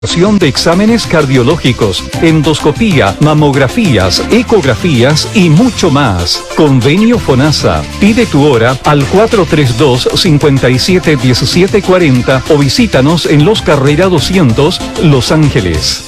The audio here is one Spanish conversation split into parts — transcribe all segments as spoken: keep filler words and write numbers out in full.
de exámenes cardiológicos, endoscopía, mamografías, ecografías y mucho más. Convenio FONASA. Pide tu hora al cuatro tres dos, cinco siete, uno siete cuatro cero o visítanos en Los Carrera doscientos, Los Ángeles.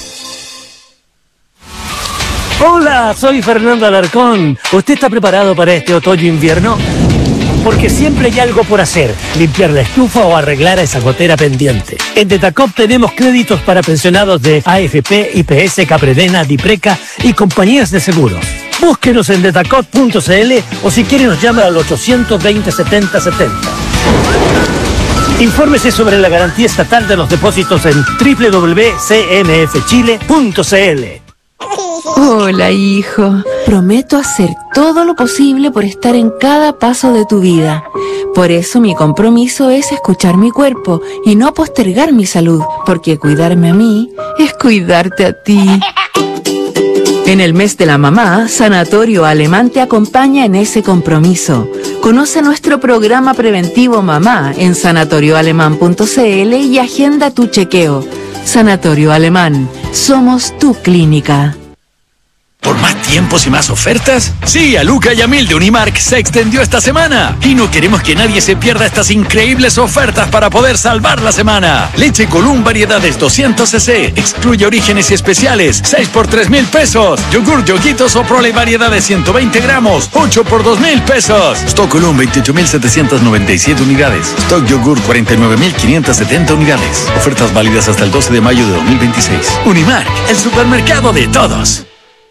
Hola, soy Fernando Alarcón. ¿Usted está preparado para este otoño-invierno? Porque siempre hay algo por hacer, limpiar la estufa o arreglar a esa gotera pendiente. En Detacop tenemos créditos para pensionados de A F P, I P S, Capredena, Dipreca y compañías de seguros. Búsquenos en detacop punto c l o si quiere nos llama al ochocientos veinte, setenta setenta. Infórmese sobre la garantía estatal de los depósitos en doble u doble u doble u punto c m f chile punto c l. Hola, hijo. Prometo hacer todo lo posible por estar en cada paso de tu vida. Por eso mi compromiso es escuchar mi cuerpo y no postergar mi salud, porque cuidarme a mí es cuidarte a ti. En el mes de la mamá, Sanatorio Alemán te acompaña en ese compromiso. Conoce nuestro programa preventivo Mamá en sanatorio alemán punto c l y agenda tu chequeo. Sanatorio Alemán, somos tu clínica. ¿Por más tiempos y más ofertas? Sí, a Luca y a Mil de Unimark se extendió esta semana. Y no queremos que nadie se pierda estas increíbles ofertas para poder salvar la semana. Leche Column variedades doscientos centilitros. Excluye orígenes y especiales. seis por tres mil pesos. Yogur Yoguitos o Prole variedades ciento veinte gramos. ocho por dos mil pesos. Stock Column veintiocho mil setecientas noventa y siete unidades. Stock Yogur cuarenta y nueve mil quinientas setenta unidades. Ofertas válidas hasta el doce de mayo de dos mil veintiséis. Unimark, el supermercado de todos.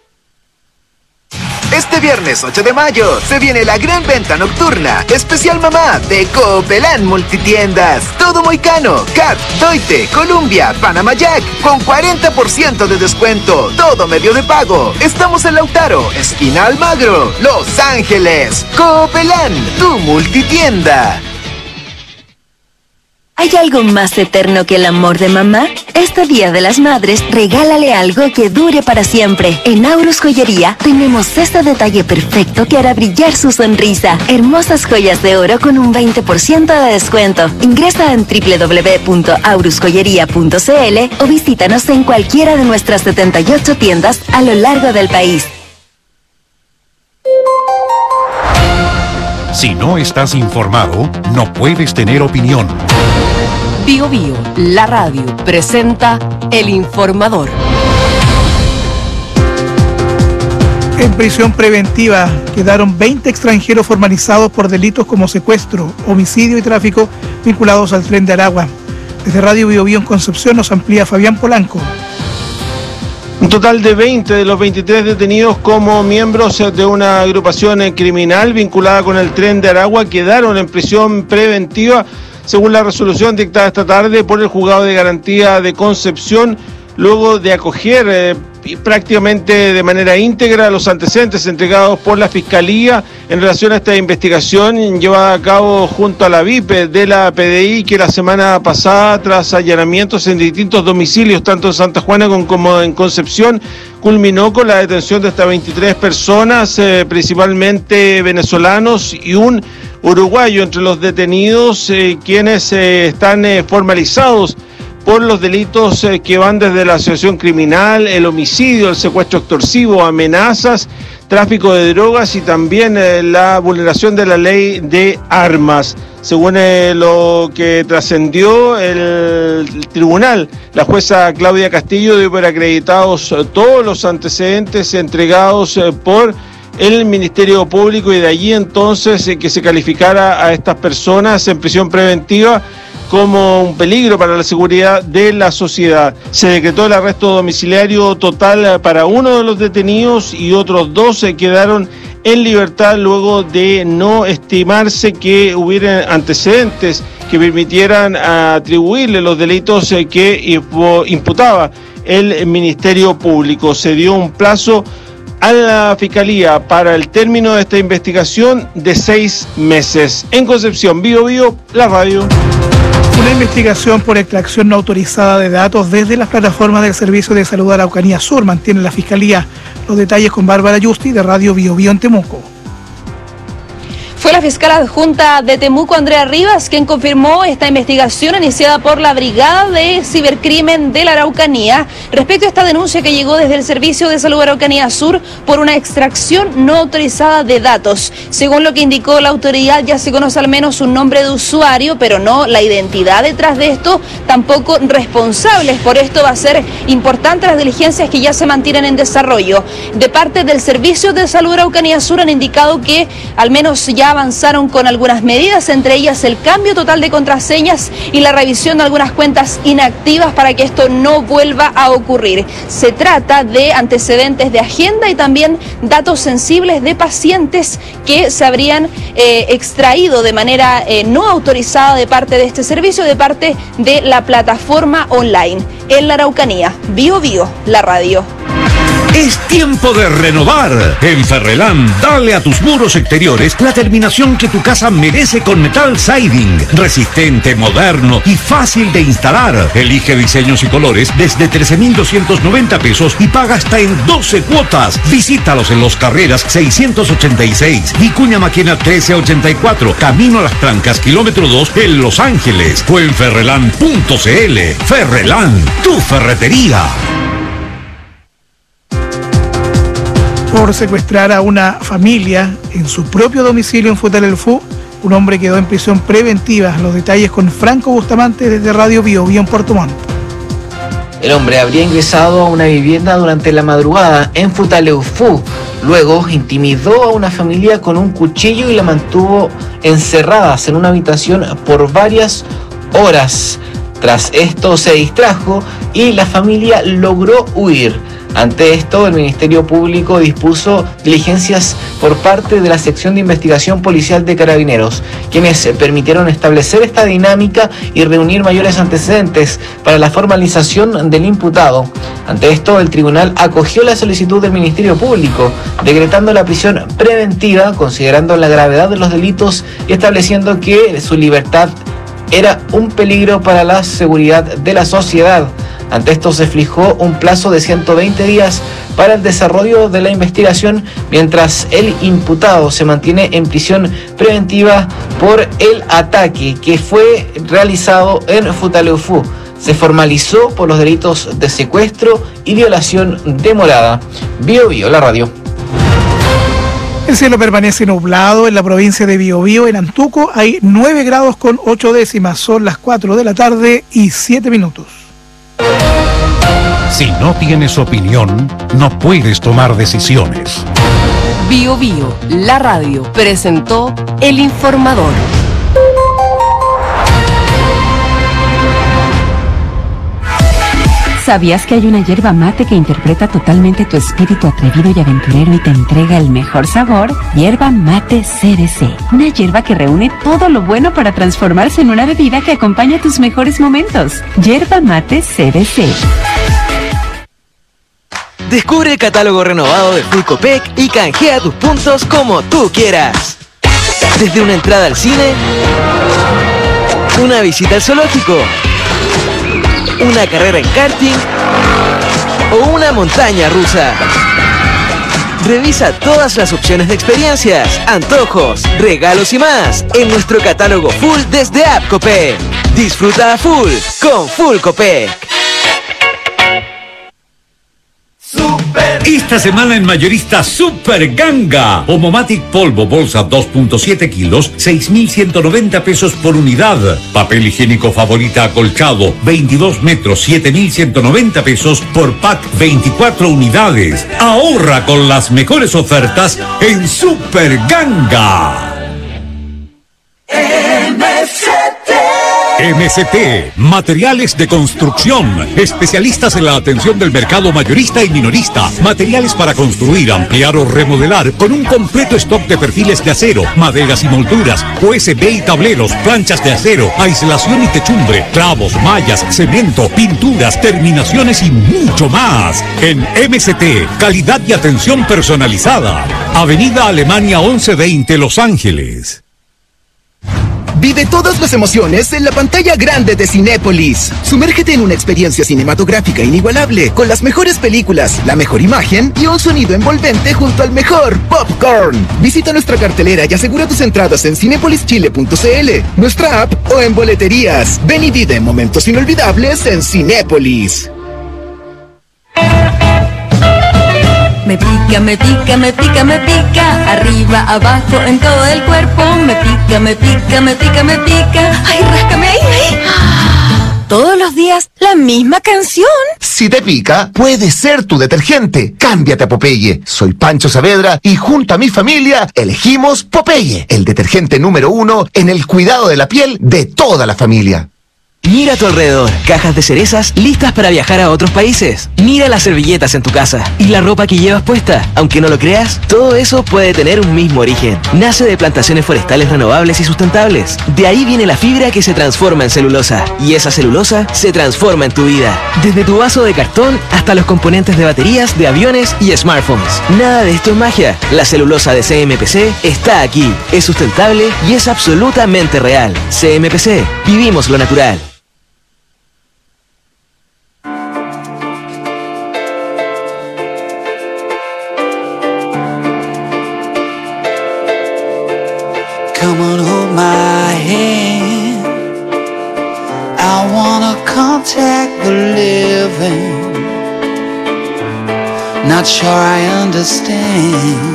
Este viernes ocho de mayo se viene la gran venta nocturna especial mamá de Coopelán Multitiendas. Todo Moicano, Cat, Doite, Columbia, Panama Jack con cuarenta por ciento de descuento. Todo medio de pago. Estamos en Lautaro, esquina Almagro, Los Ángeles. Coopelán, tu multitienda. ¿Hay algo más eterno que el amor de mamá? Este Día de las Madres, regálale algo que dure para siempre. En Aurus Joyería tenemos este detalle perfecto que hará brillar su sonrisa. Hermosas joyas de oro con un veinte por ciento de descuento. Ingresa en doble u doble u doble u punto aurus joyería punto c l o visítanos en cualquiera de nuestras setenta y ocho tiendas a lo largo del país. Si no estás informado, no puedes tener opinión. Bio Bio, la radio, presenta El Informador. En prisión preventiva quedaron veinte extranjeros formalizados por delitos como secuestro, homicidio y tráfico vinculados al Tren de Aragua. Desde Radio Bio Bio en Concepción nos amplía Fabián Polanco. Un total de veinte de los veintitrés detenidos como miembros de una agrupación criminal vinculada con el Tren de Aragua quedaron en prisión preventiva, según la resolución dictada esta tarde por el Juzgado de Garantía de Concepción, luego de acoger eh, prácticamente de manera íntegra los antecedentes entregados por la Fiscalía en relación a esta investigación llevada a cabo junto a la V I P de la P D I, que la semana pasada, tras allanamientos en distintos domicilios, tanto en Santa Juana como en Concepción, culminó con la detención de estas veintitrés personas, eh, principalmente venezolanos y un uruguayo entre los detenidos, eh, quienes eh, están eh, formalizados por los delitos eh, que van desde la asociación criminal, el homicidio, el secuestro extorsivo, amenazas, tráfico de drogas y también eh, la vulneración de la ley de armas. Según eh, lo que trascendió el, el tribunal, la jueza Claudia Castillo dio por acreditados eh, todos los antecedentes entregados eh, por el Ministerio Público y de allí entonces eh, que se calificara a estas personas en prisión preventiva como un peligro para la seguridad de la sociedad. Se decretó el arresto domiciliario total para uno de los detenidos y otros dos se quedaron en libertad luego de no estimarse que hubiera antecedentes que permitieran atribuirle los delitos que imputaba el Ministerio Público. Se dio un plazo a la Fiscalía para el término de esta investigación de seis meses. En Concepción, Bio Bio, la radio. Una investigación por extracción no autorizada de datos desde las plataformas del Servicio de Salud de Araucanía Sur mantiene la Fiscalía. Los detalles con Bárbara Yusti de Radio Bio Bio en Temuco. Fue la fiscal adjunta de Temuco, Andrea Rivas, quien confirmó esta investigación iniciada por la Brigada de Cibercrimen de la Araucanía respecto a esta denuncia que llegó desde el Servicio de Salud Araucanía Sur por una extracción no autorizada de datos. Según lo que indicó la autoridad, ya se conoce al menos un nombre de usuario, pero no la identidad detrás de esto, tampoco responsables. Por esto va a ser importante las diligencias que ya se mantienen en desarrollo. De parte del Servicio de Salud Araucanía Sur han indicado que al menos ya avanzaron con algunas medidas, entre ellas el cambio total de contraseñas y la revisión de algunas cuentas inactivas para que esto no vuelva a ocurrir. Se trata de antecedentes de agenda y también datos sensibles de pacientes que se habrían eh, extraído de manera eh, no autorizada de parte de este servicio, de parte de la plataforma online. En la Araucanía, Bio Bio, la radio. Es tiempo de renovar. En Ferrelán, dale a tus muros exteriores la terminación que tu casa merece con Metal Siding. Resistente, moderno y fácil de instalar. Elige diseños y colores desde trece mil doscientos noventa pesos y paga hasta en doce cuotas. Visítalos en Los Carreras seiscientos ochenta y seis, Vicuña Maquena trece ochenta y cuatro, Camino a las Trancas, kilómetro dos en Los Ángeles. O en ferrelán punto c l. Ferrelán, tu ferretería. Por secuestrar a una familia en su propio domicilio en Futalelfú, un hombre quedó en prisión preventiva. Los detalles con Franco Bustamante desde Radio Bio Bio en Puerto Montt. El hombre habría ingresado a una vivienda durante la madrugada en Futaleufú. Luego intimidó a una familia con un cuchillo y la mantuvo encerradas en una habitación por varias horas. Tras esto se distrajo y la familia logró huir. Ante esto, el Ministerio Público dispuso diligencias por parte de la Sección de Investigación Policial de Carabineros, quienes permitieron establecer esta dinámica y reunir mayores antecedentes para la formalización del imputado. Ante esto, el tribunal acogió la solicitud del Ministerio Público, decretando la prisión preventiva, considerando la gravedad de los delitos y estableciendo que su libertad era un peligro para la seguridad de la sociedad. Ante esto se fijó un plazo de ciento veinte días para el desarrollo de la investigación, mientras el imputado se mantiene en prisión preventiva por el ataque que fue realizado en Futaleufú. Se formalizó por los delitos de secuestro y violación de morada. Bio Bio, la radio. El cielo permanece nublado en la provincia de Biobío. En Antuco hay nueve grados con ocho décimas. Son las cuatro de la tarde y siete minutos. Si no tienes opinión, no puedes tomar decisiones. Bio Bio, la radio, presentó El Informador. ¿Sabías que hay una yerba mate que interpreta totalmente tu espíritu atrevido y aventurero y te entrega el mejor sabor? Yerba Mate C D C. Una yerba que reúne todo lo bueno para transformarse en una bebida que acompaña tus mejores momentos. Yerba Mate C D C. Descubre el catálogo renovado de Full Copec y canjea tus puntos como tú quieras. Desde una entrada al cine, una visita al zoológico, una carrera en karting o una montaña rusa. Revisa todas las opciones de experiencias, antojos, regalos y más en nuestro catálogo Full desde App Copec. Disfruta a full con Full Copec. Esta semana en Mayorista Super Ganga. Homomatic polvo bolsa dos punto siete kilos, seis mil ciento noventa pesos por unidad. Papel higiénico Favorita acolchado, veintidós metros, siete mil ciento noventa pesos por pack, veinticuatro unidades. Ahorra con las mejores ofertas en Super Ganga. M C T, materiales de construcción, especialistas en la atención del mercado mayorista y minorista, materiales para construir, ampliar o remodelar, con un completo stock de perfiles de acero, maderas y molduras, U S B y tableros, planchas de acero, aislación y techumbre, clavos, mallas, cemento, pinturas, terminaciones y mucho más. En M C T, calidad y atención personalizada. Avenida Alemania once veinte, Los Ángeles. Vive todas las emociones en la pantalla grande de Cinépolis. Sumérgete en una experiencia cinematográfica inigualable, con las mejores películas, la mejor imagen y un sonido envolvente junto al mejor popcorn. Visita nuestra cartelera y asegura tus entradas en cinepolis chile punto c l, nuestra app o en boleterías. Ven y vive momentos inolvidables en Cinépolis. Me pica, me pica, me pica, me pica, arriba, abajo, en todo el cuerpo. Me pica, me pica, me pica, me pica. Ay, ráscame ahí, ahí. Todos los días la misma canción. Si te pica, puede ser tu detergente. Cámbiate a Popeye. Soy Pancho Saavedra y junto a mi familia elegimos Popeye, el detergente número uno en el cuidado de la piel de toda la familia. Mira a tu alrededor, cajas de cerezas listas para viajar a otros países. Mira las servilletas en tu casa y la ropa que llevas puesta. Aunque no lo creas, todo eso puede tener un mismo origen. Nace de plantaciones forestales renovables y sustentables. De ahí viene la fibra que se transforma en celulosa. Y esa celulosa se transforma en tu vida. Desde tu vaso de cartón hasta los componentes de baterías, de aviones y smartphones. Nada de esto es magia. La celulosa de C M P C está aquí. Es sustentable y es absolutamente real. C M P C. Vivimos lo natural. Come on, hold my hand. I wanna contact the living. Not sure I understand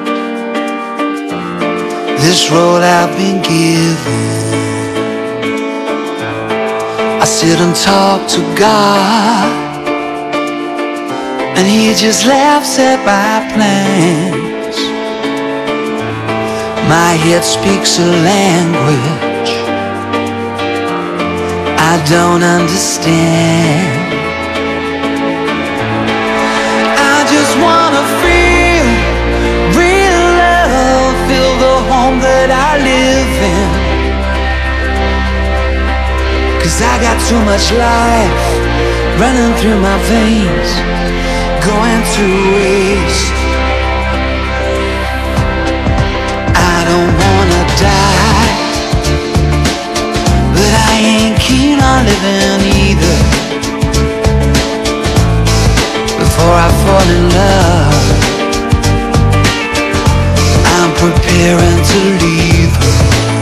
this road I've been given. I sit and talk to God, and He just laughs at my plans. My head speaks a language I don't understand. I just wanna feel real love, feel the home that I live in. 'Cause I got too much life running through my veins, going to waste. I don't wanna die, but I ain't keen on living either. Before I fall in love, I'm preparing to leave her.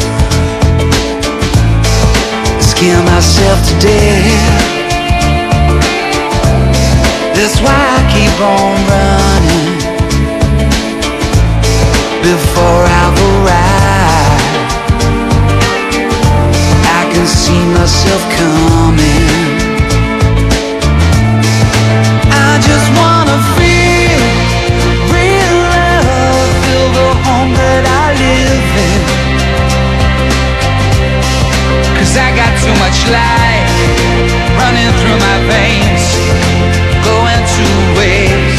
Scare myself to death. That's why I keep on running. Before I've arrived, I can see myself coming. I just wanna feel real love, feel the home that I live in. 'Cause I got too much life running through my veins, going to waste.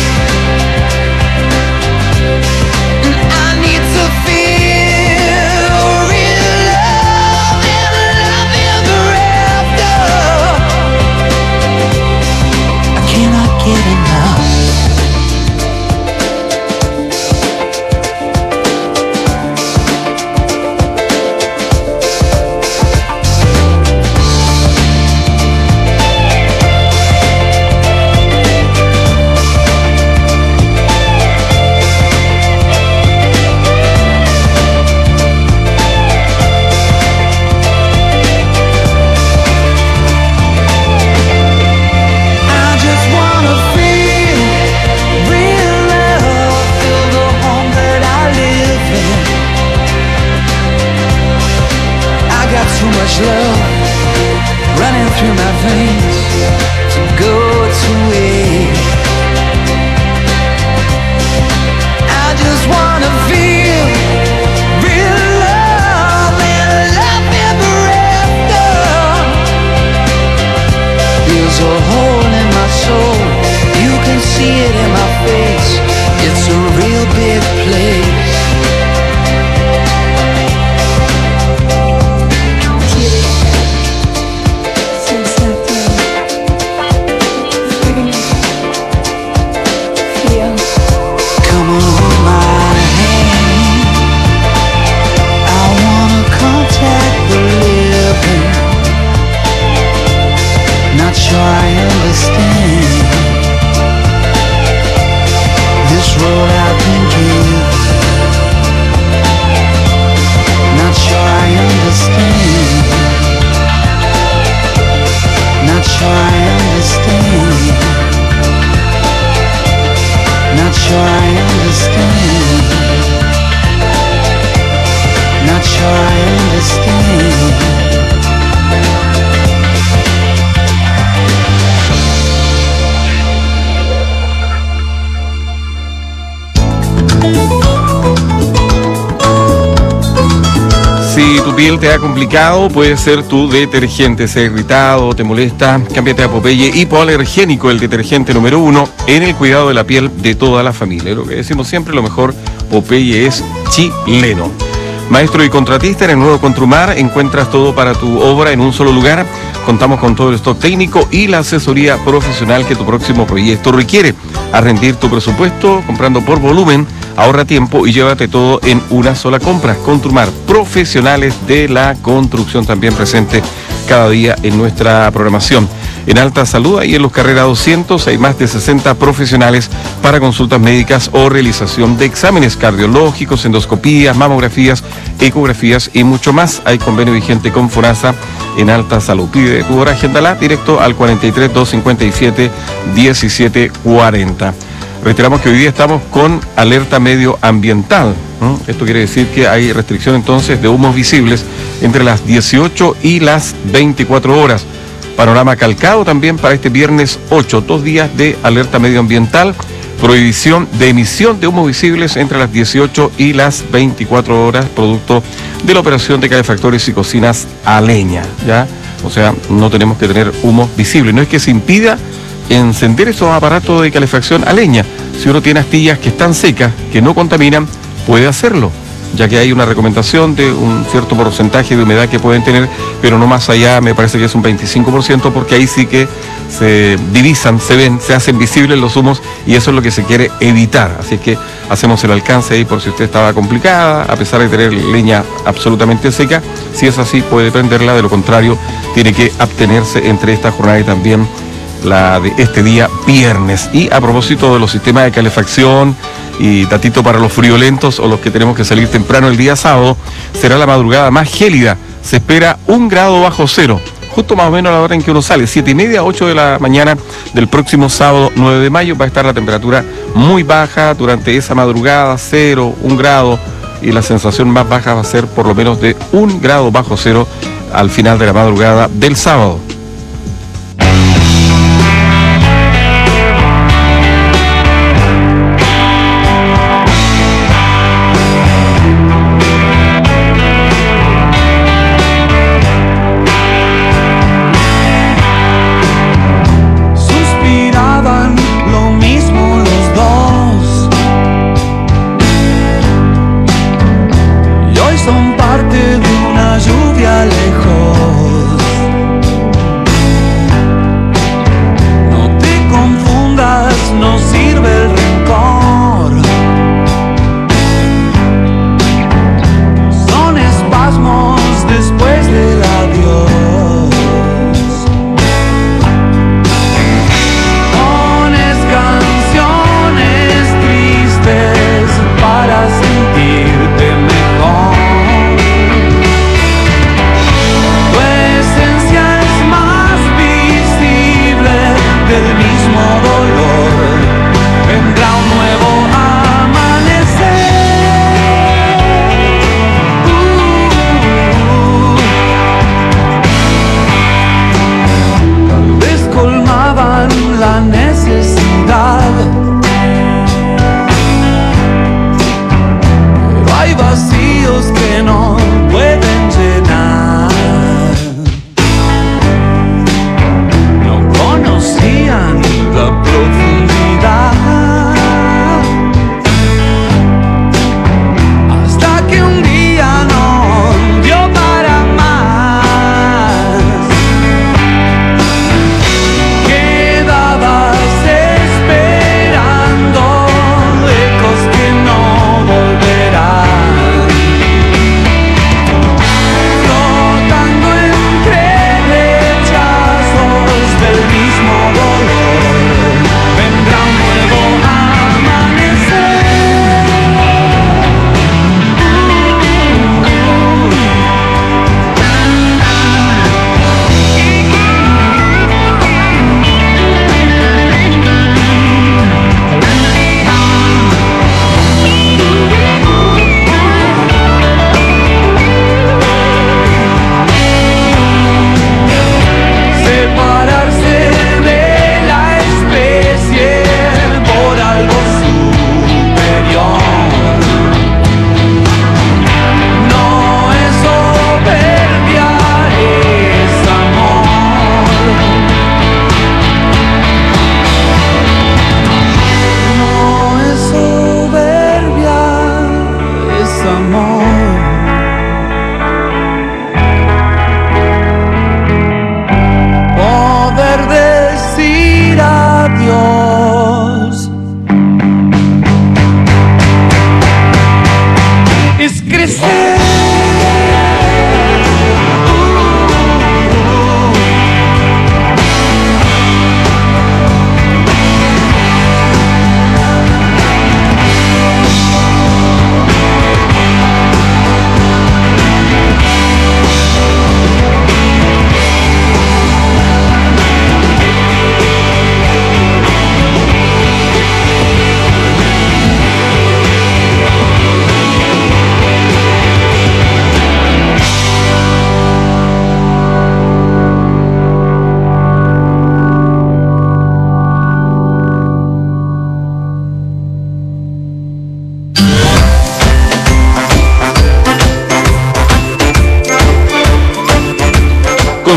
piel te ha complicado, puede ser tu detergente. Se ha irritado, te molesta, cámbiate a Popeye Hipoalergénico, el detergente número uno en el cuidado de la piel de toda la familia. Lo que decimos siempre, lo mejor, Popeye es chileno. Maestro y contratista, en el nuevo Contrumar encuentras todo para tu obra en un solo lugar. Contamos con todo el stock técnico y la asesoría profesional que tu próximo proyecto requiere. A rendir tu presupuesto comprando por volumen, ahorra tiempo y llévate todo en una sola compra. Contrumar, profesionales de la construcción, también presente cada día en nuestra programación. En Alta Salud, ahí en Luz Carrera doscientos, hay más de sesenta profesionales para consultas médicas o realización de exámenes cardiológicos, endoscopías, mamografías, ecografías y mucho más. Hay convenio vigente con FONASA en Alta Salud. Pide tu hora, agéndala directo al cuarenta y tres, doscientos cincuenta y siete, diecisiete cuarenta. Reiteramos que hoy día estamos con alerta medioambiental. ¿no? Esto quiere decir que hay restricción entonces de humos visibles entre las dieciocho y las veinticuatro horas. Panorama calcado también para este viernes ocho, dos días de alerta medioambiental, prohibición de emisión de humos visibles entre las dieciocho y las veinticuatro horas, producto de la operación de calefactores y cocinas a leña, ¿ya? O sea, no tenemos que tener humos visibles. No es que se impida encender esos aparatos de calefacción a leña. Si uno tiene astillas que están secas, que no contaminan, puede hacerlo, ya que hay una recomendación de un cierto porcentaje de humedad que pueden tener, pero no más allá, me parece que es un veinticinco por ciento, porque ahí sí que se divisan, se ven, se hacen visibles los humos y eso es lo que se quiere evitar. Así que hacemos el alcance ahí por si usted estaba complicada, a pesar de tener leña absolutamente seca. Si es así, puede prenderla, de lo contrario, tiene que abstenerse entre esta jornada y también la de este día viernes. Y a propósito de los sistemas de calefacción y datito para los friolentos o los que tenemos que salir temprano el día sábado, será la madrugada más gélida. Se espera un grado bajo cero, justo más o menos a la hora en que uno sale, siete y media, ocho de la mañana del próximo sábado nueve de mayo. Va a estar la temperatura muy baja durante esa madrugada, cero, un grado, y la sensación más baja va a ser por lo menos de un grado bajo cero al final de la madrugada del sábado.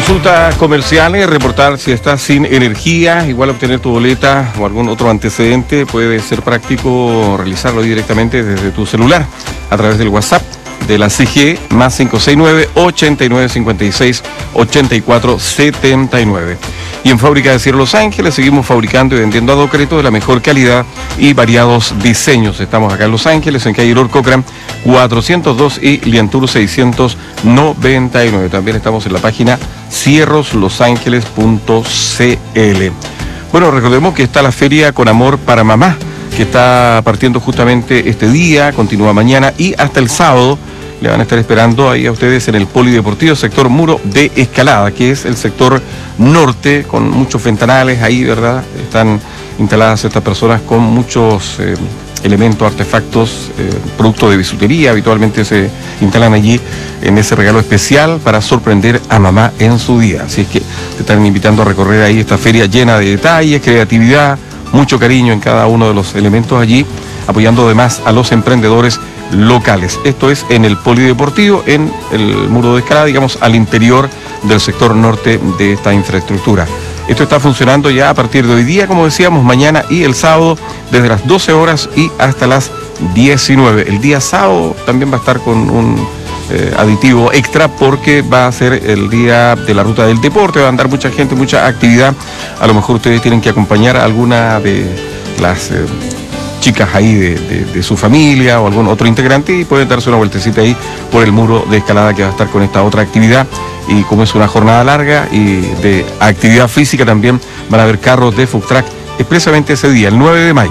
consultas comerciales, reportar si estás sin energía, igual obtener tu boleta o algún otro antecedente, puede ser práctico realizarlo directamente desde tu celular a través del WhatsApp de la C G E, más cinco seis nueve, ochenta y nueve cincuenta y seis, ochenta y cuatro setenta y nueve. Y en Fábrica de Acero Los Ángeles seguimos fabricando y vendiendo adocreto de la mejor calidad y variados diseños. Estamos acá en Los Ángeles, en calle Lord Cochran cuatrocientos dos y Liantur seiscientos noventa y nueve. También estamos en la página cierros los ángeles punto c l. Bueno, recordemos que está la Feria Con Amor para Mamá, que está partiendo justamente este día, continúa mañana y hasta el sábado. Le van a estar esperando ahí a ustedes en el Polideportivo sector Muro de Escalada, que es el sector norte, con muchos ventanales ahí, ¿verdad? Están instaladas estas personas con muchos eh, elementos, artefactos, eh, productos de bisutería, habitualmente se instalan allí en ese regalo especial para sorprender a mamá en su día. Así es que te están invitando a recorrer ahí esta feria llena de detalles, creatividad, mucho cariño en cada uno de los elementos allí, apoyando además a los emprendedores locales. Esto es en el Polideportivo, en el Muro de Escalada, digamos, al interior del sector norte de esta infraestructura. Esto está funcionando ya a partir de hoy día, como decíamos, mañana y el sábado, desde las doce horas y hasta las diecinueve. El día sábado también va a estar con un eh, aditivo extra, porque va a ser el día de la ruta del deporte, va a andar mucha gente, mucha actividad. A lo mejor ustedes tienen que acompañar a alguna de las Eh, chicas ahí de, de, de su familia o algún otro integrante, y pueden darse una vueltecita ahí por el Muro de Escalada, que va a estar con esta otra actividad. Y como es una jornada larga y de actividad física, también van a haber carros de food truck expresamente ese día, el nueve de mayo.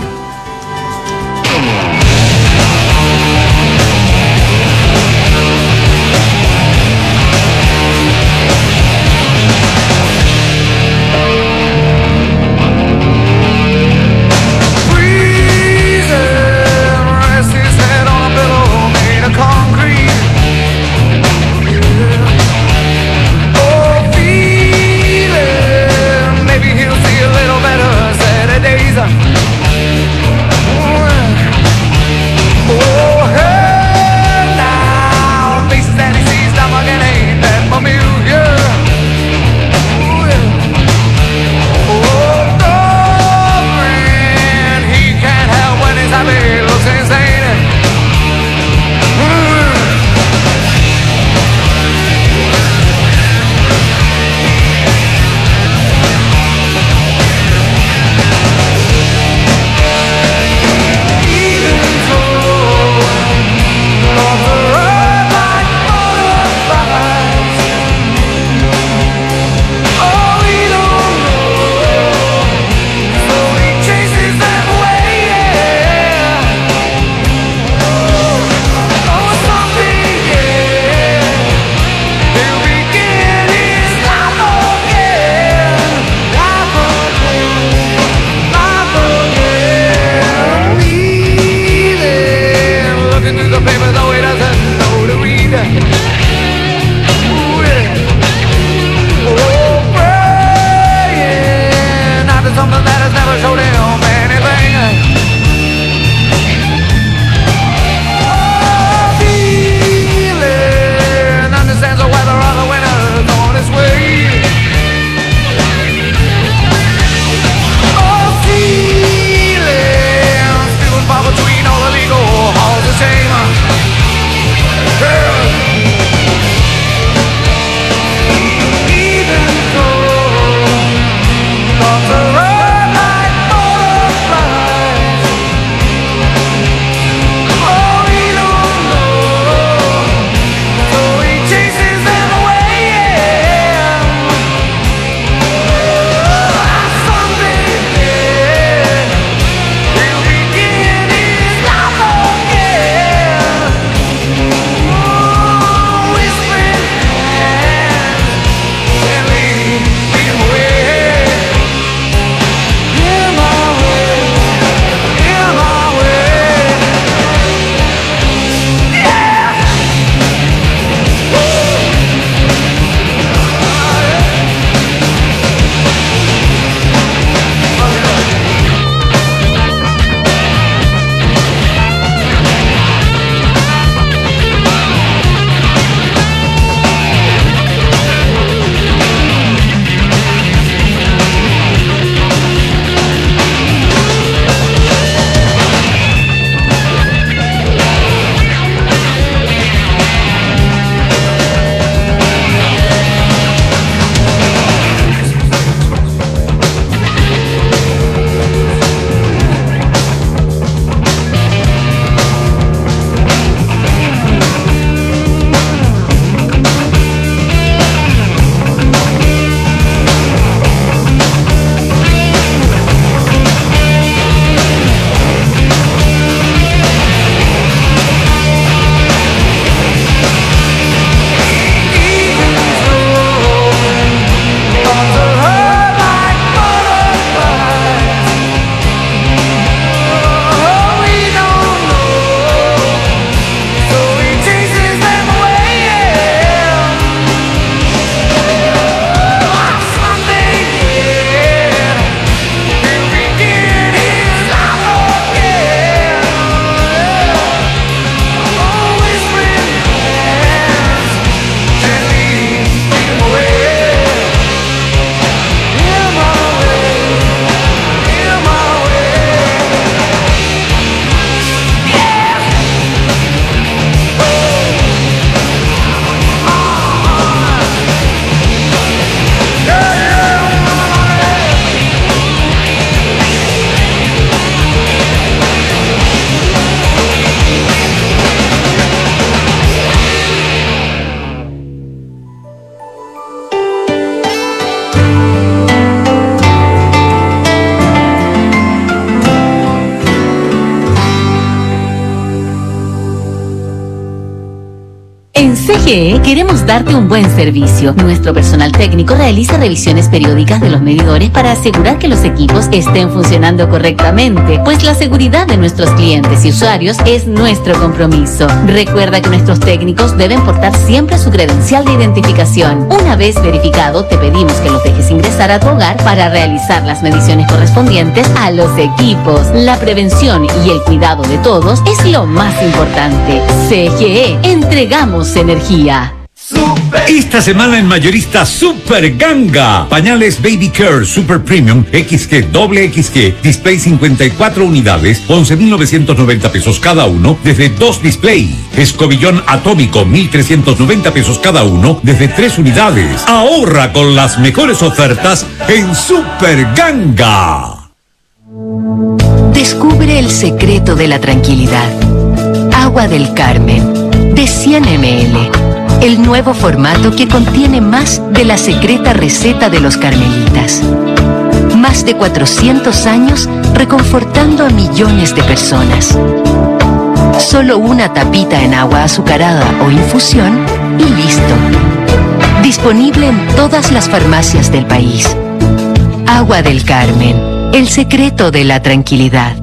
G E queremos darte un buen servicio. Nuestro personal técnico realiza revisiones periódicas de los medidores para asegurar que los equipos estén funcionando correctamente, pues la seguridad de nuestros clientes y usuarios es nuestro compromiso. Recuerda que nuestros técnicos deben portar siempre su credencial de identificación. Una vez verificado, te pedimos que los dejes ingresar a tu hogar para realizar las mediciones correspondientes a los equipos. La prevención y el cuidado de todos es lo más importante. C G E, entregamos energía. Esta semana en Mayorista Super Ganga. Pañales Baby Care Super Premium X G doble X G, display cincuenta y cuatro unidades, once mil novecientos noventa pesos cada uno, desde dos display. Escobillón atómico, mil trescientos noventa pesos cada uno, desde tres unidades. Ahorra con las mejores ofertas en Super Ganga. Descubre el secreto de la tranquilidad. Agua del Carmen, de cien mililitros. El nuevo formato que contiene más de la secreta receta de los carmelitas. Más de cuatrocientos años reconfortando a millones de personas. Solo una tapita en agua azucarada o infusión y listo. Disponible en todas las farmacias del país. Agua del Carmen, el secreto de la tranquilidad.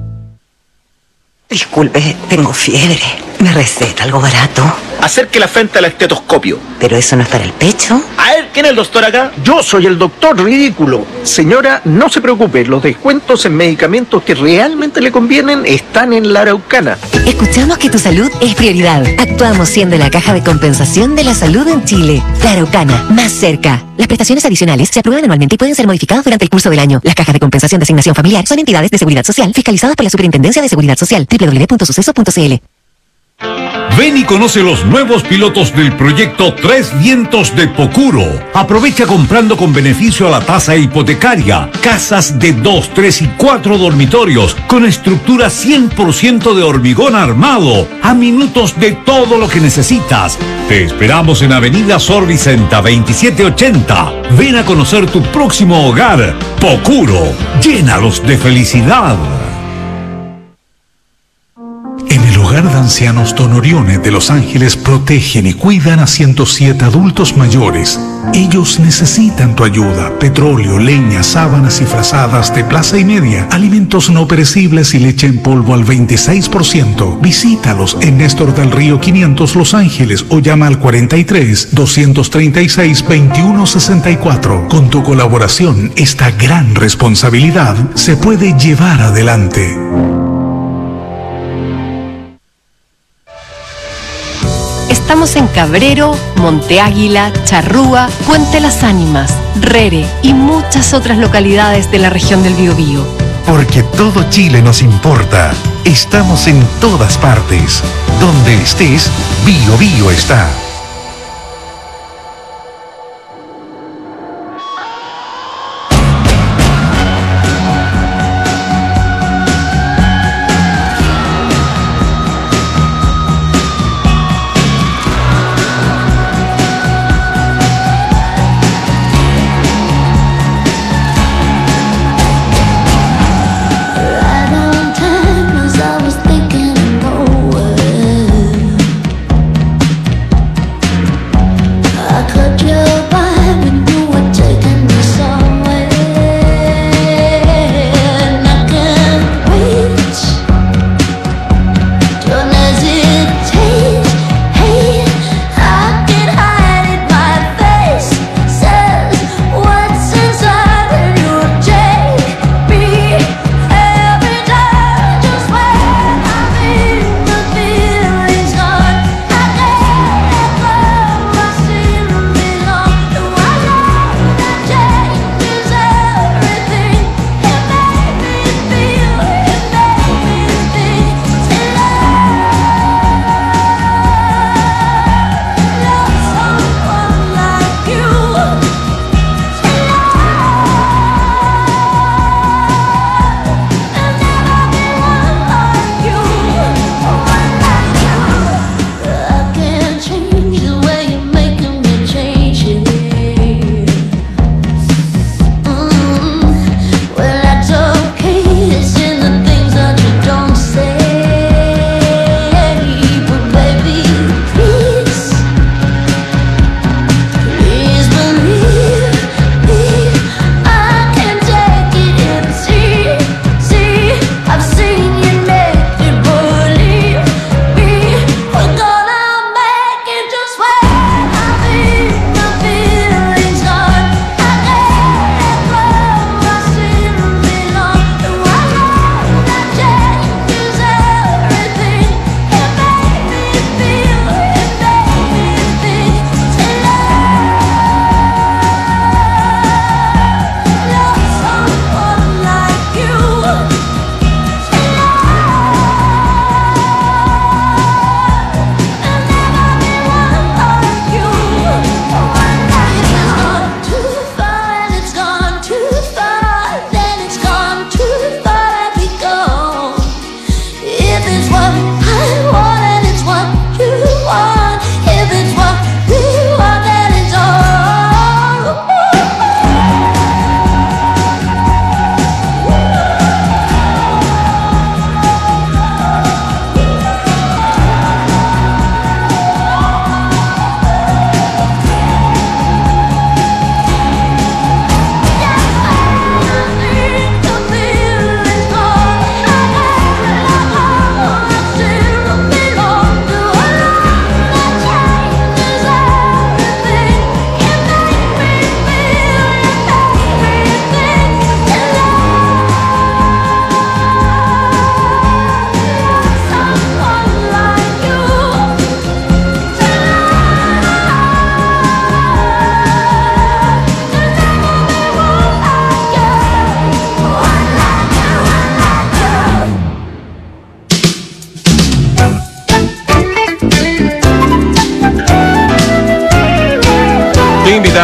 Disculpe, tengo fiebre. ¿Me receta algo barato? Acerque la frente al estetoscopio. ¿Pero eso no es para el pecho? A ver, ¿quién es el doctor acá? Yo soy el doctor ridículo. Señora, no se preocupe, los descuentos en medicamentos que realmente le convienen están en la Araucana. Escuchamos que tu salud es prioridad. Actuamos siendo la caja de compensación de la salud en Chile. La Araucana, más cerca. Las prestaciones adicionales se aprueban anualmente y pueden ser modificadas durante el curso del año. Las cajas de compensación de asignación familiar son entidades de seguridad social fiscalizadas por la Superintendencia de Seguridad Social. doble u doble u doble u punto suceso punto c l. Ven y conoce los nuevos pilotos del proyecto Tres Vientos de Pocuro. Aprovecha comprando con beneficio a la tasa hipotecaria. Casas de dos, tres y cuatro dormitorios con estructura cien por ciento de hormigón armado. A minutos de todo lo que necesitas. Te esperamos en Avenida Sor Vicenta veintisiete ochenta. Ven a conocer tu próximo hogar. Pocuro. Llénalos de felicidad. En el Hogar de Ancianos Don Orione de Los Ángeles protegen y cuidan a ciento siete adultos mayores. Ellos necesitan tu ayuda. Petróleo, leña, sábanas y frazadas de plaza y media, alimentos no perecibles y leche en polvo al veintiséis por ciento. Visítalos en Néstor del Río quinientos Los Ángeles o llama al cuarenta y tres, doscientos treinta y seis, veintiuno sesenta y cuatro. Con tu colaboración, esta gran responsabilidad se puede llevar adelante. Estamos en Cabrero, Monte Águila, Charrúa, Puente Las Ánimas, Rere y muchas otras localidades de la región del Biobío. Porque todo Chile nos importa. Estamos en todas partes. Donde estés, Biobío está.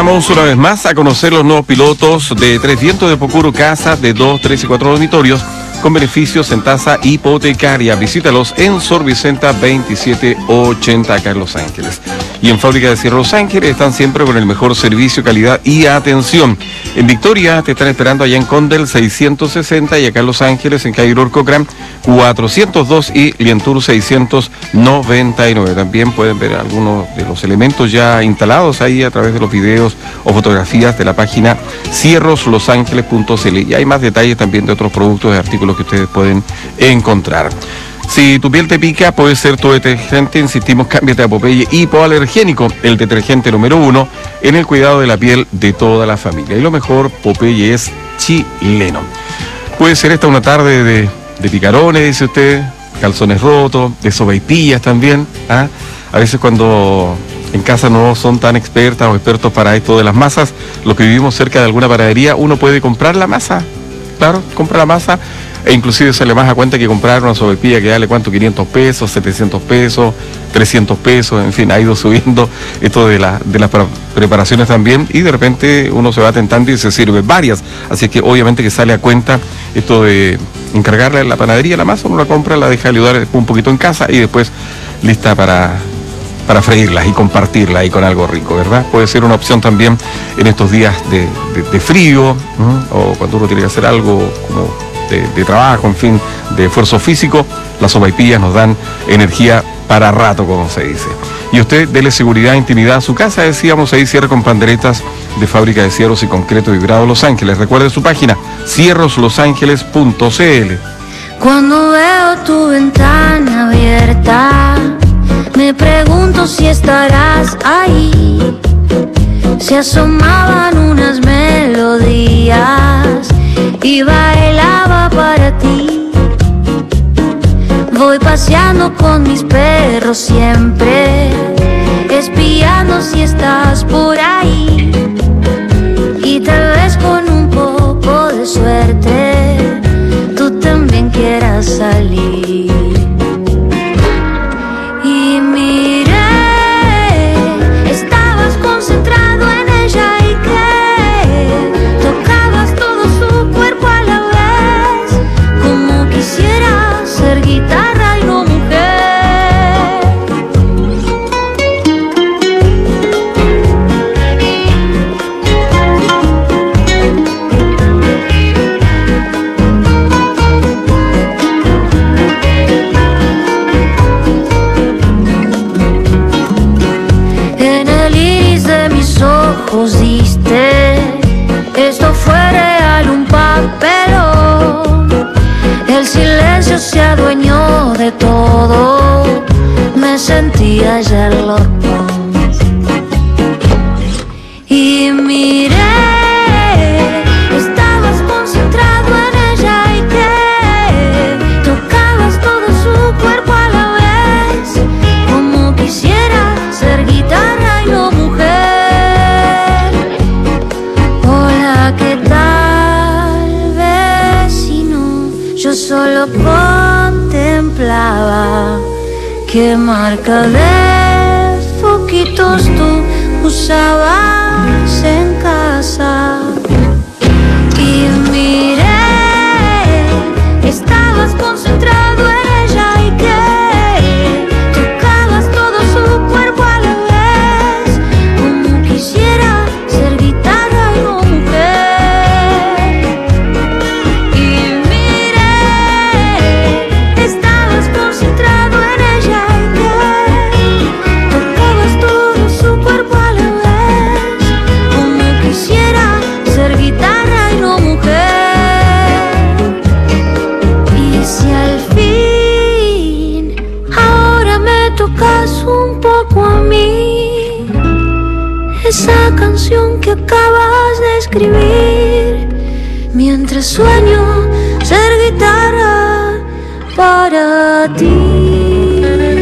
invitamos una vez más a conocer los nuevos pilotos de Tres Vientos de Pocuro, casa de dos, tres y cuatro dormitorios con beneficios en tasa hipotecaria. Visítalos en Sor Vicenta veintisiete ochenta acá en Los Ángeles. Y en Fábrica de Cierre Los Ángeles están siempre con el mejor servicio, calidad y atención. En Victoria te están esperando allá en Condel seiscientos sesenta y acá en Los Ángeles en calle Cochran cuatrocientos dos y Lientour seiscientos noventa y nueve. También pueden ver algunos de los elementos ya instalados ahí a través de los videos o fotografías de la página cierros los ángeles punto c l. Y hay más detalles también de otros productos y artículos que ustedes pueden encontrar. Si tu piel te pica, puede ser tu detergente, insistimos, cámbiate a Popeye hipoalergénico, el detergente número uno en el cuidado de la piel de toda la familia. Y lo mejor, Popeye es chileno. Puede ser esta una tarde de, de picarones, dice usted, calzones rotos, de sopaipillas también. ¿ah? A veces cuando en casa no son tan expertas o expertos para esto de las masas, los que vivimos cerca de alguna panadería, uno puede comprar la masa. Claro, compra la masa e inclusive sale más a cuenta que comprar una sopaipilla que vale cuánto, quinientos pesos, setecientos pesos, trescientos pesos, en fin, ha ido subiendo esto de, la, de las preparaciones también y de repente uno se va tentando y se sirve varias, así que obviamente que sale a cuenta esto de encargarle a la panadería la masa, uno la compra, la deja ayudar un poquito en casa y después lista para... para freírlas y compartirlas ahí con algo rico, ¿verdad? Puede ser una opción también en estos días de, de, de frío, ¿no? O cuando uno tiene que hacer algo como de, de trabajo, en fin, de esfuerzo físico, las sopaipillas nos dan energía para rato, como se dice. Y usted dele seguridad e intimidad a su casa, decíamos, ahí cierra con panderetas de Fábrica de Cierros y Concreto Vibrado Los Ángeles. Recuerde su página, cierros los ángeles punto c l. Cuando veo tu ventana abierta, me pregunto si estarás ahí. Se asomaban unas melodías y bailaba para ti. Voy paseando con mis perros siempre, espiando si estás por ahí. Y tal vez con un poco de suerte, tú también quieras salir. Y miré, estabas concentrado en ella y que tocabas todo su cuerpo a la vez, como quisiera ser guitarra y no mujer. Diste, esto fue real, un papelón. El silencio se adueñó de todo. Me sentía Sherlock Holmes. Y miré, estabas concentrado en ella y que tocabas todo su cuerpo a la vez, como quisiera ser guitarra y no mujer. ¿Qué tal, vecino? Yo solo contemplaba qué marca de foquitos tú usabas en casa. Y miré, estabas concentrado en ella y que tocabas todo su cuerpo a la vez, como quisiera ser guitarra y no mujer. Un poco a mí, esa canción que acabas de escribir, mientras sueño ser guitarra para ti.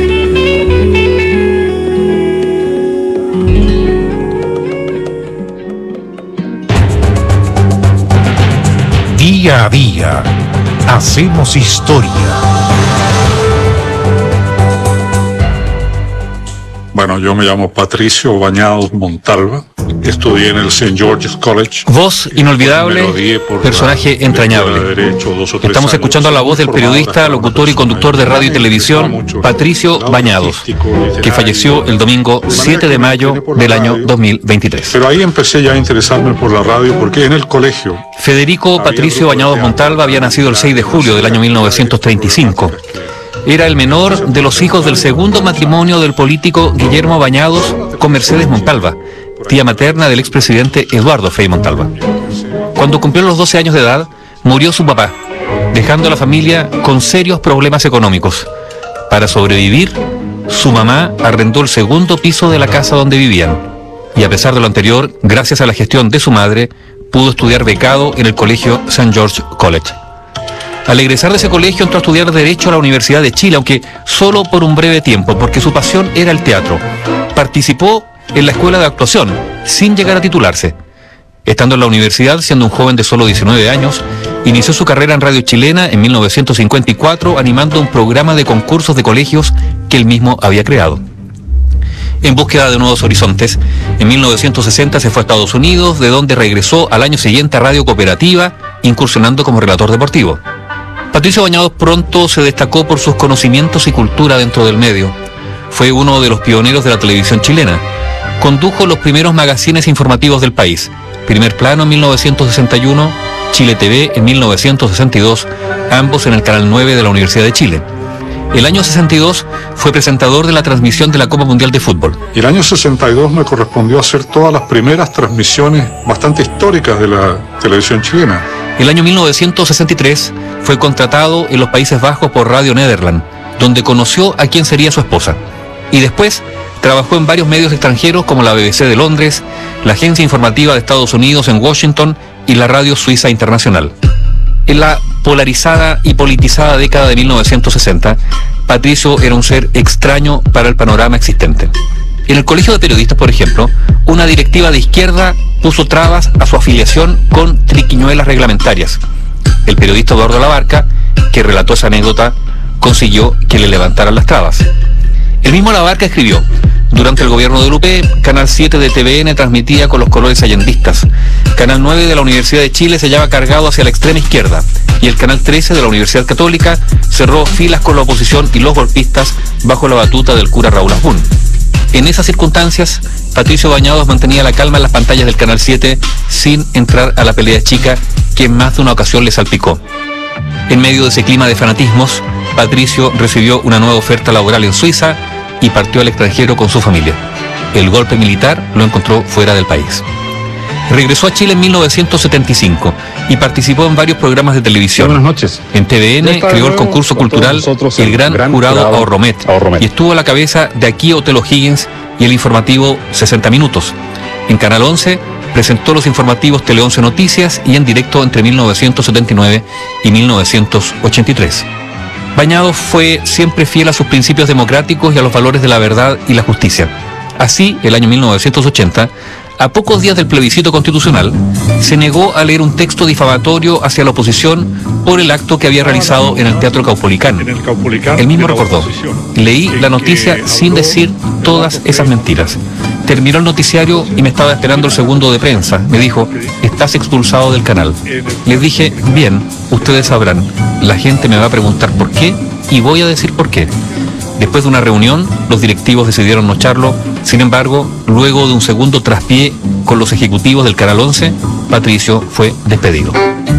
Día a día, hacemos historia. Bueno, yo me llamo Patricio Bañados Montalva, estudié en el Saint George's College. Voz inolvidable, personaje entrañable. Estamos escuchando la voz del periodista, locutor y conductor de radio y televisión, Patricio Bañados, que falleció el domingo siete de mayo del año dos mil veintitrés. Pero ahí empecé ya a interesarme por la radio porque en el colegio... Federico Patricio Bañados Montalva había nacido el seis de julio del año mil novecientos treinta y cinco. Era el menor de los hijos del segundo matrimonio del político Guillermo Bañados con Mercedes Montalva, tía materna del expresidente Eduardo Frei Montalva. Cuando cumplió los doce años de edad, murió su papá, dejando a la familia con serios problemas económicos. Para sobrevivir, su mamá arrendó el segundo piso de la casa donde vivían. Y a pesar de lo anterior, gracias a la gestión de su madre, pudo estudiar becado en el colegio Saint George's College. Al egresar de ese colegio entró a estudiar Derecho a la Universidad de Chile, aunque solo por un breve tiempo, porque su pasión era el teatro. Participó en la escuela de actuación, sin llegar a titularse. Estando en la universidad, siendo un joven de solo diecinueve años, inició su carrera en radio chilena en mil novecientos cincuenta y cuatro, animando un programa de concursos de colegios que él mismo había creado. En búsqueda de nuevos horizontes, en mil novecientos sesenta se fue a Estados Unidos, de donde regresó al año siguiente a Radio Cooperativa, incursionando como relator deportivo. Patricio Bañados pronto se destacó por sus conocimientos y cultura dentro del medio. Fue uno de los pioneros de la televisión chilena. Condujo los primeros magazines informativos del país. Primer Plano en mil novecientos sesenta y uno, Chile T V en mil novecientos sesenta y dos, ambos en el Canal nueve de la Universidad de Chile. El año sesenta y dos fue presentador de la transmisión de la Copa Mundial de Fútbol. Y el año sesenta y dos me correspondió hacer todas las primeras transmisiones bastante históricas de la televisión chilena. El año mil novecientos sesenta y tres fue contratado en los Países Bajos por Radio Nederland, donde conoció a quien sería su esposa. Y después trabajó en varios medios extranjeros como la B B C de Londres, la Agencia Informativa de Estados Unidos en Washington y la Radio Suiza Internacional. En la polarizada y politizada década de mil novecientos sesenta, Patricio era un ser extraño para el panorama existente. En el Colegio de Periodistas, por ejemplo, una directiva de izquierda puso trabas a su afiliación con triquiñuelas reglamentarias. El periodista Eduardo Labarca, que relató esa anécdota, consiguió que le levantaran las trabas. El mismo Labarca escribió: durante el gobierno de Lupe, Canal siete de T V N transmitía con los colores allendistas. Canal nueve de la Universidad de Chile se hallaba cargado hacia la extrema izquierda. Y el Canal trece de la Universidad Católica cerró filas con la oposición y los golpistas bajo la batuta del cura Raúl Asbun. En esas circunstancias, Patricio Bañados mantenía la calma en las pantallas del Canal siete sin entrar a la pelea chica que en más de una ocasión le salpicó. En medio de ese clima de fanatismos, Patricio recibió una nueva oferta laboral en Suiza y partió al extranjero con su familia. El golpe militar lo encontró fuera del país. Regresó a Chile en mil novecientos setenta y cinco y participó en varios programas de televisión. Buenas noches. En T V N creó el concurso cultural El Gran, gran Jurado Ahorromet, y estuvo a la cabeza de Aquí Otelo Higgins y el informativo sesenta minutos. En Canal once presentó los informativos Tele once Noticias y En Directo entre mil novecientos setenta y nueve y mil novecientos ochenta y tres. Bañados fue siempre fiel a sus principios democráticos y a los valores de la verdad y la justicia. Así, el año mil novecientos ochenta, a pocos días del plebiscito constitucional, se negó a leer un texto difamatorio hacia la oposición por el acto que había realizado en el Teatro Caupolicán. Él mismo recordó: leí la noticia sin decir todas esas mentiras. Terminó el noticiario y me estaba esperando el segundo de prensa. Me dijo: estás expulsado del canal. Les dije: bien, ustedes sabrán. La gente me va a preguntar por qué y voy a decir por qué. Después de una reunión, los directivos decidieron no echarlo. Sin embargo, luego de un segundo traspié con los ejecutivos del Canal once, Patricio fue despedido.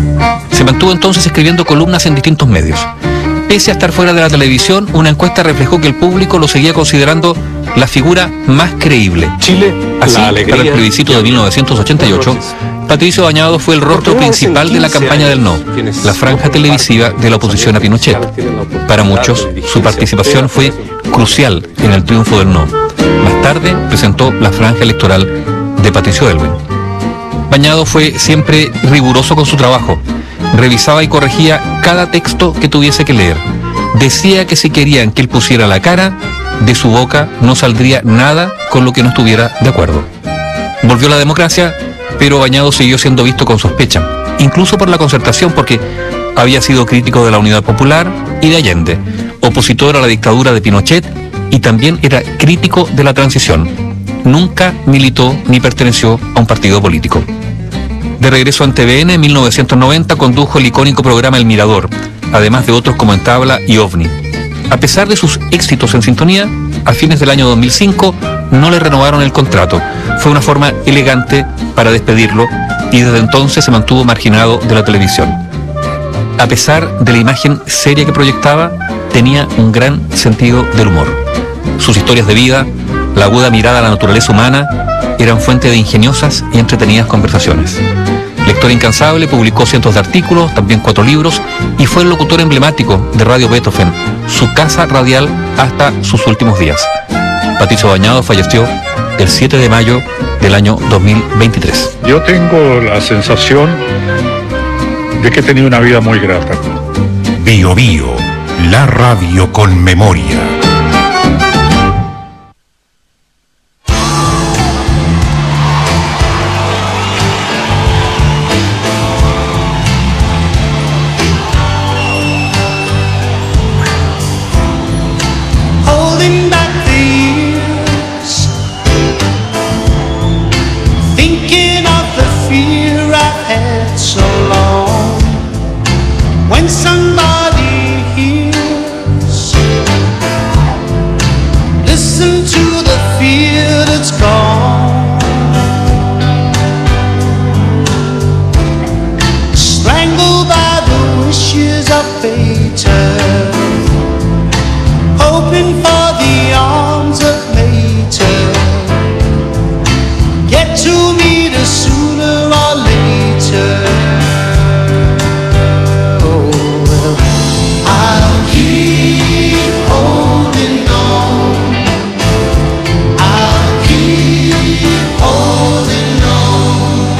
Se mantuvo entonces escribiendo columnas en distintos medios. Pese a estar fuera de la televisión, una encuesta reflejó que el público lo seguía considerando la figura más creíble. Chile, así, para el plebiscito de mil novecientos ochenta y ocho, Patricio Bañados fue el rostro principal de la campaña del no, la franja televisiva de la oposición a Pinochet. Para muchos, su participación fue crucial en el triunfo del no. Más tarde presentó la franja electoral de Patricio Aylwin. Bañados fue siempre riguroso con su trabajo. Revisaba y corregía cada texto que tuviese que leer. Decía que si querían que él pusiera la cara, de su boca no saldría nada con lo que no estuviera de acuerdo. Volvió la democracia, pero Bañados siguió siendo visto con sospecha, incluso por la Concertación, porque había sido crítico de la Unidad Popular y de Allende, opositor a la dictadura de Pinochet y también era crítico de la transición. Nunca militó ni perteneció a un partido político. De regreso en T V N, en mil novecientos noventa condujo el icónico programa El Mirador, además de otros como Entabla y OVNI. A pesar de sus éxitos en sintonía, a fines del año dos mil cinco no le renovaron el contrato. Fue una forma elegante para despedirlo y desde entonces se mantuvo marginado de la televisión. A pesar de la imagen seria que proyectaba, tenía un gran sentido del humor. Sus historias de vida, la aguda mirada a la naturaleza humana, eran fuente de ingeniosas y entretenidas conversaciones. Lector incansable, publicó cientos de artículos, también cuatro libros, y fue el locutor emblemático de Radio Beethoven, su casa radial hasta sus últimos días. Patricio Bañado falleció el siete de mayo del año dos mil veintitrés. Yo tengo la sensación de que he tenido una vida muy grata. Bio Bio, la radio con memoria. Holding back the years, thinking of the fear I've had so long. When somebody hears, listen to the fear that's gone. Strangled by the wishes of fate, hoping for the arms of later. Get to meet us sooner or later. Oh, well, I'll keep holding on. I'll keep holding on.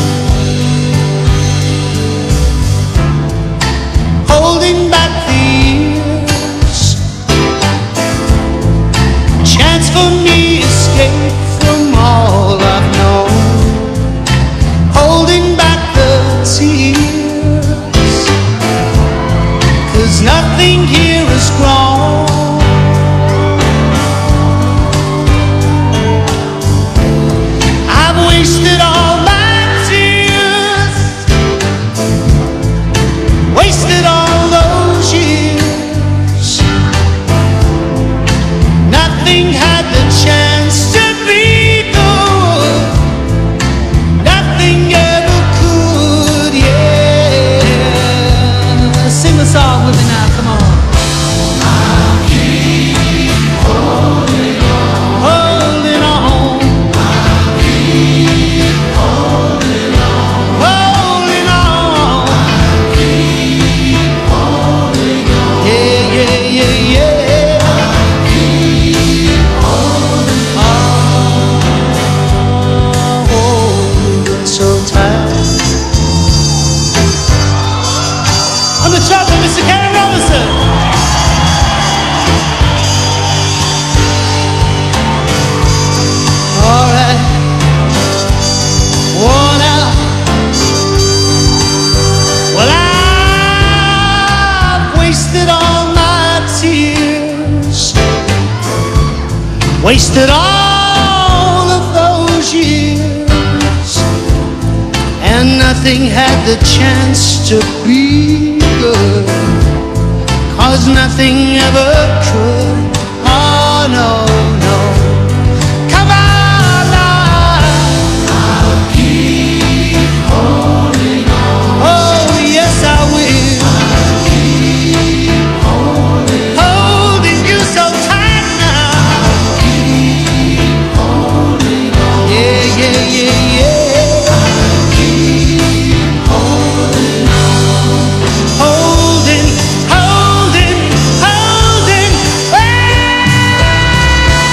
Holding back the years, chance for me escape from all I've known. Holding back the tears, 'cause nothing here is grown. I've wasted all my tears, wasted all those years. Nothing had the chance to be good. Nothing ever could, yeah. Sing the song with me now, come on. I'll keep holding on. Holding on. I'll keep holding on. Holding on. I'll keep holding on. Yeah, yeah, yeah, yeah. I'll keep holding on. Holding so tight. On the trumpet, Mister Kenny Robinson. All right. Worn out. Well, I've wasted all my tears, wasted all of those years, and nothing had the chance to be good, 'cause nothing ever could. Oh no, no. Come on now. I'll keep holding on. Oh yes I will. I'll keep holding on. Holding you so tight now. I'll keep holding on. Yeah, yeah, yeah, yeah. I'll keep holding on. Holding, holding, holding. Well,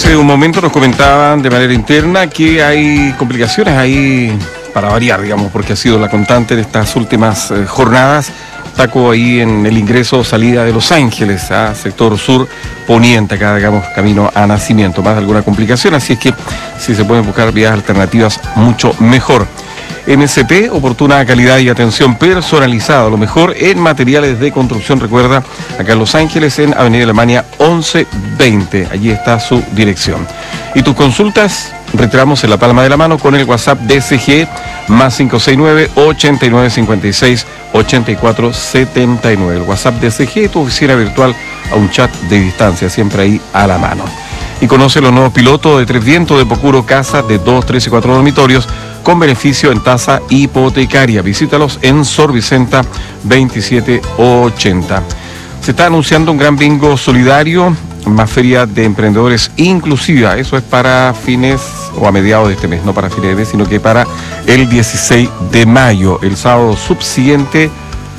hace un momento nos comentaban de manera interna que hay complicaciones ahí para variar, digamos, porque ha sido la constante en estas últimas eh, jornadas. Taco ahí en el ingreso o salida de Los Ángeles, a sector sur poniente, acá digamos camino a Nacimiento, más de alguna complicación, así es que si se pueden buscar vías alternativas mucho mejor. M S P, oportuna calidad y atención personalizada, lo mejor en materiales de construcción, recuerda, acá en Los Ángeles, en Avenida Alemania once veinte, allí está su dirección. Y tus consultas, retiramos en la palma de la mano con el WhatsApp D C G, más cinco seis nueve, ochenta y nueve cincuenta y seis, ochenta y cuatro setenta y nueve. El WhatsApp D C G, tu oficina virtual a un chat de distancia, siempre ahí a la mano. Y conoce los nuevos pilotos de Tres Vientos de Pocuro, casa de dos, tres y cuatro dormitorios, con beneficio en tasa hipotecaria. Visítalos en Sor Vicenta veintisiete ochenta. Se está anunciando un gran bingo solidario, más feria de emprendedores inclusiva. Eso es para fines o a mediados de este mes, no para fines de mes, sino que para el dieciséis de mayo. El sábado subsiguiente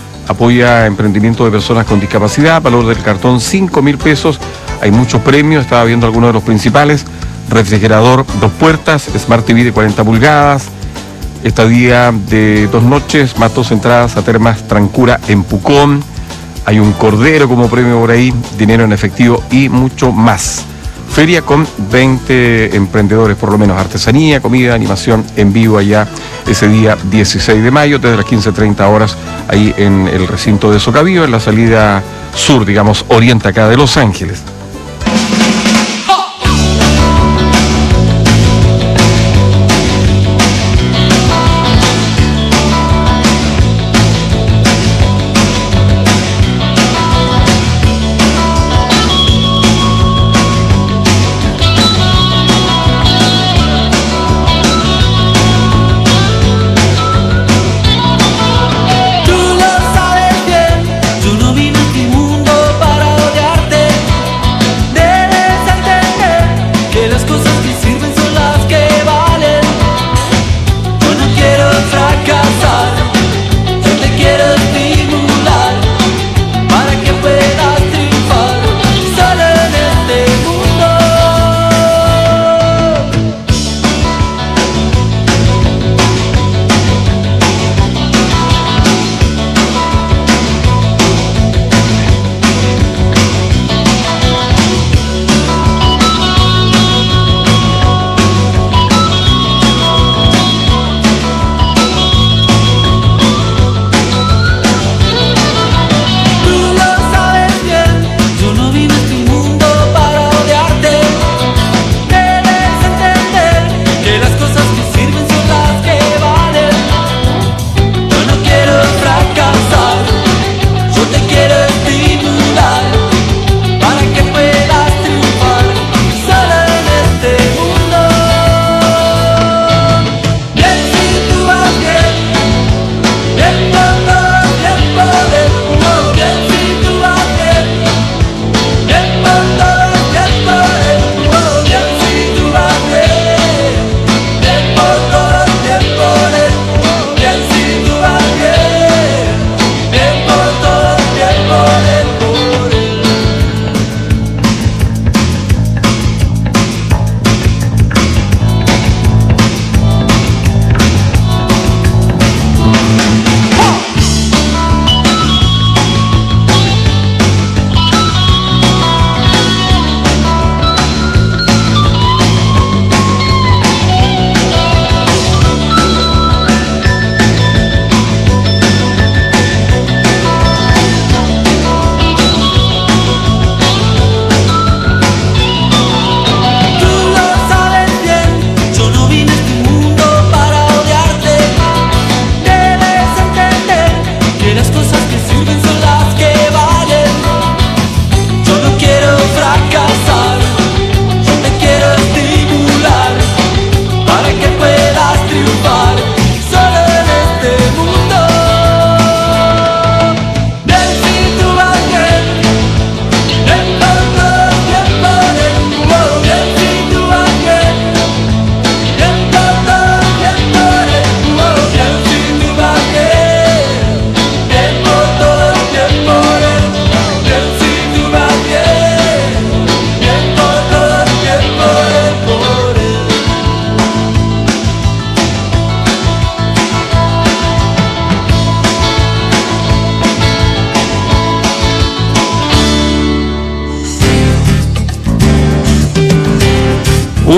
apoya emprendimiento de personas con discapacidad, valor del cartón cinco mil pesos. Hay muchos premios, estaba viendo algunos de los principales: refrigerador dos puertas, Smart T V de cuarenta pulgadas, estadía de dos noches, más dos entradas a Termas Trancura en Pucón. Hay un cordero como premio por ahí, dinero en efectivo y mucho más. Feria con veinte emprendedores, por lo menos, artesanía, comida, animación en vivo allá ese día dieciséis de mayo, desde las quince treinta horas, ahí en el recinto de Socavío, en la salida sur, digamos, oriente acá de Los Ángeles. Tú lo sabes bien, yo no vine a tu mundo para odiarte.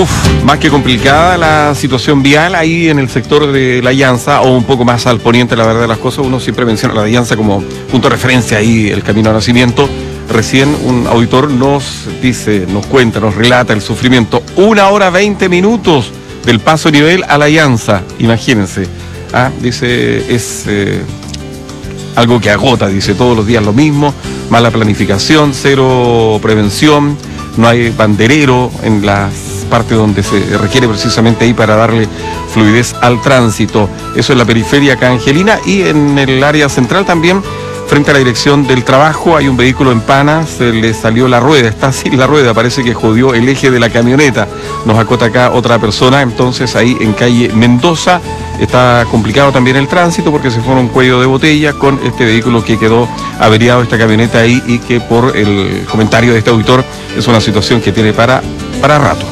Uf, más que complicada la situación vial ahí en el sector de La Llanza, o un poco más al poniente, la verdad de las cosas. Uno siempre menciona La Llanza como punto de referencia ahí, el camino a Nacimiento. Recién un auditor nos dice, nos cuenta, nos relata el sufrimiento. Una hora veinte minutos del paso nivel a La Llanza, imagínense. Ah, dice, es eh, algo que agota, dice, todos los días lo mismo, mala planificación, cero prevención, no hay banderero en las partes donde se requiere precisamente ahí para darle fluidez al tránsito. Eso en la periferia acá angelina, y en el área central también, frente a la dirección del trabajo, hay un vehículo en pana, se le salió la rueda, está sin la rueda, parece que jodió el eje de la camioneta. Nos acota acá otra persona, entonces ahí en calle Mendoza está complicado también el tránsito porque se forma un cuello de botella con este vehículo que quedó averiado, esta camioneta ahí, y que por el comentario de este auditor es una situación que tiene para, para rato.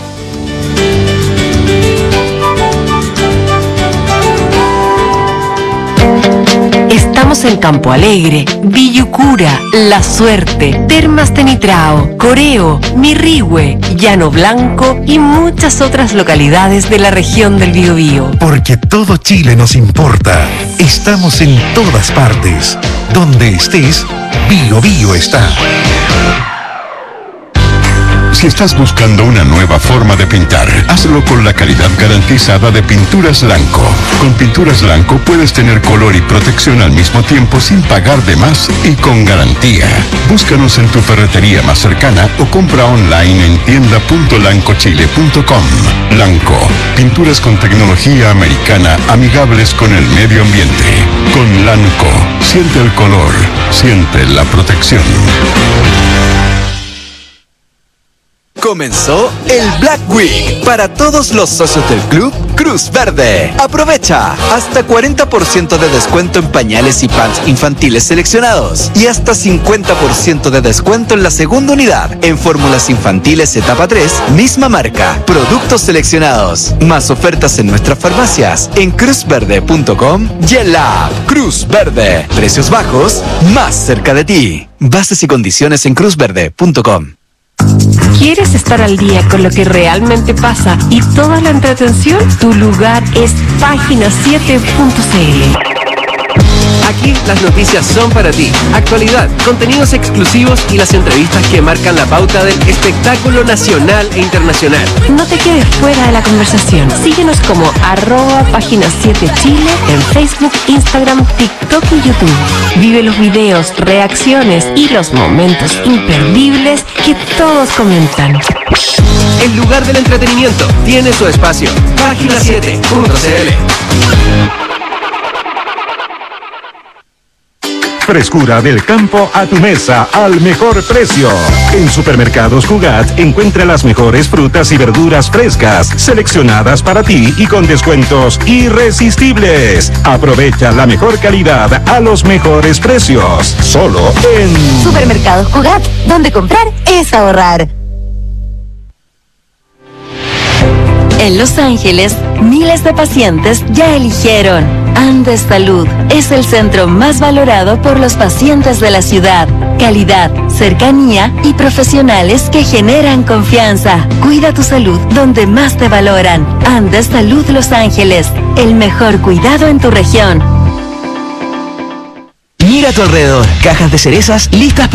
Estamos en Campo Alegre, Villucura, La Suerte, Termas de Nitrao, Coreo, Mirrihue, Llano Blanco y muchas otras localidades de la región del Biobío. Porque todo Chile nos importa. Estamos en todas partes. Donde estés, Biobío está. Si estás buscando una nueva forma de pintar, hazlo con la calidad garantizada de Pinturas Lanco. Con Pinturas Lanco puedes tener color y protección al mismo tiempo sin pagar de más y con garantía. Búscanos en tu ferretería más cercana o compra online en tienda punto lanco chile punto com. Lanco, pinturas con tecnología americana amigables con el medio ambiente. Con Lanco, siente el color, siente la protección. Comenzó el Black Week para todos los socios del club Cruz Verde. Aprovecha hasta cuarenta por ciento de descuento en pañales y pants infantiles seleccionados y hasta cincuenta por ciento de descuento en la segunda unidad en fórmulas infantiles etapa tres, misma marca, productos seleccionados. Más ofertas en nuestras farmacias en cruz verde punto com y en la app Cruz Verde. Precios bajos, más cerca de ti. Bases y condiciones en cruz verde punto com. ¿Quieres estar al día con lo que realmente pasa y toda la entretención? Tu lugar es página siete punto c l. Aquí las noticias son para ti. Actualidad, contenidos exclusivos y las entrevistas que marcan la pauta del espectáculo nacional e internacional. No te quedes fuera de la conversación. Síguenos como arroba página siete Chile en Facebook, Instagram, TikTok y YouTube. Vive los videos, reacciones y los momentos imperdibles que todos comentan. El lugar del entretenimiento tiene su espacio. página siete punto c l. Frescura del campo a tu mesa al mejor precio. En Supermercados Cugat encuentra las mejores frutas y verduras frescas, seleccionadas para ti y con descuentos irresistibles. Aprovecha la mejor calidad a los mejores precios. Solo en Supermercados Cugat, donde comprar es ahorrar. En Los Ángeles, miles de pacientes ya eligieron Andes Salud. Es el centro más valorado por los pacientes de la ciudad. Calidad, cercanía y profesionales que generan confianza. Cuida tu salud donde más te valoran. Andes Salud Los Ángeles, el mejor cuidado en tu región. Mira a tu alrededor, cajas de cerezas listas para